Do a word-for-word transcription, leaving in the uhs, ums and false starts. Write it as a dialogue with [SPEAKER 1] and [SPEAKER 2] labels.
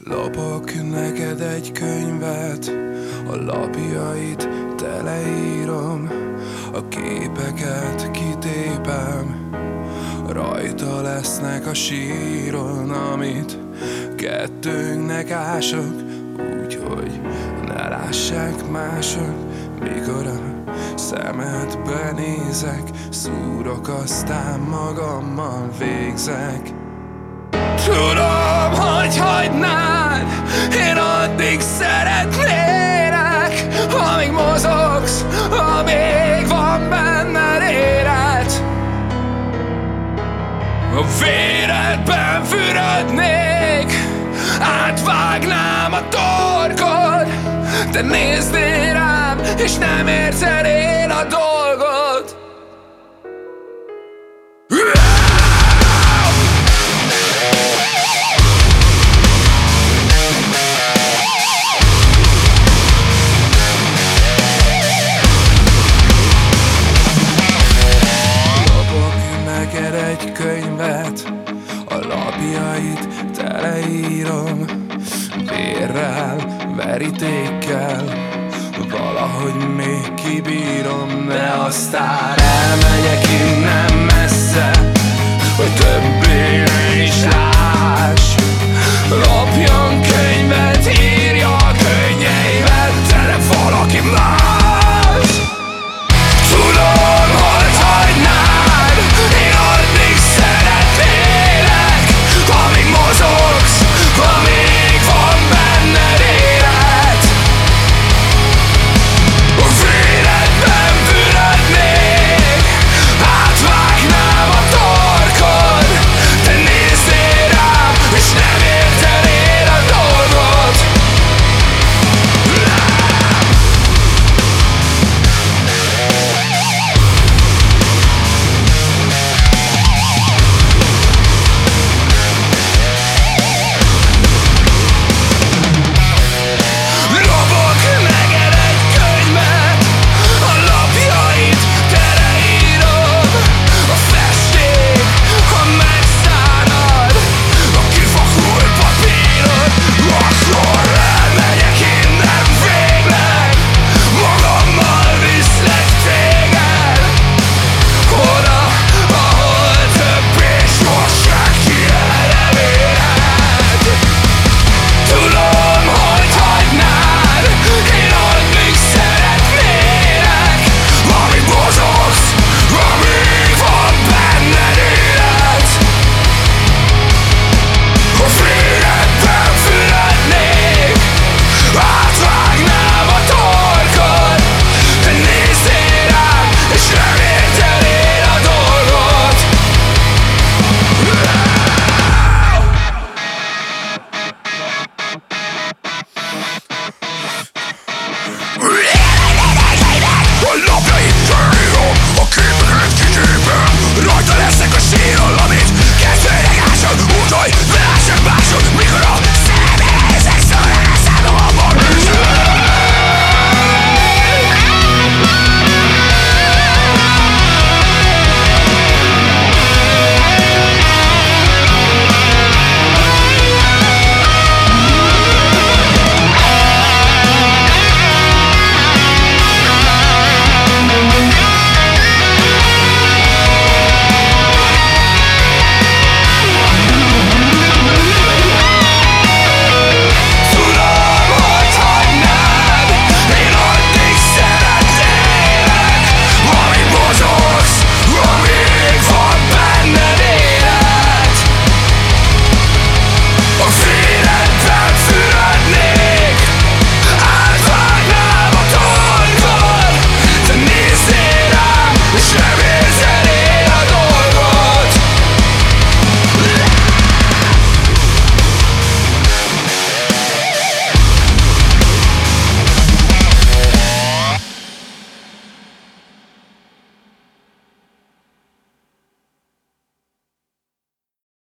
[SPEAKER 1] Lopok neked egy könyvet, a lapjait teleírom, a képeket kitépem, rajta lesznek a síron, amit kettőnknek ások, úgyhogy ne lássák mások. Mikor a szemedbe nézek, szúrok, aztán magammal végzek. Tudom, hogy hagynád, én addig szeretnélek, amíg mozogsz, amíg van benned élet. A véredben fürödnék, átvágnám a torkod, te néznél rám, és nem értenél a dolgot. Egy könyvet, a lapjait teleírom, vérrel, verítékkel, valahogy még kibírom, de aztán elmegyek innen messze, hogy többé ne is láss.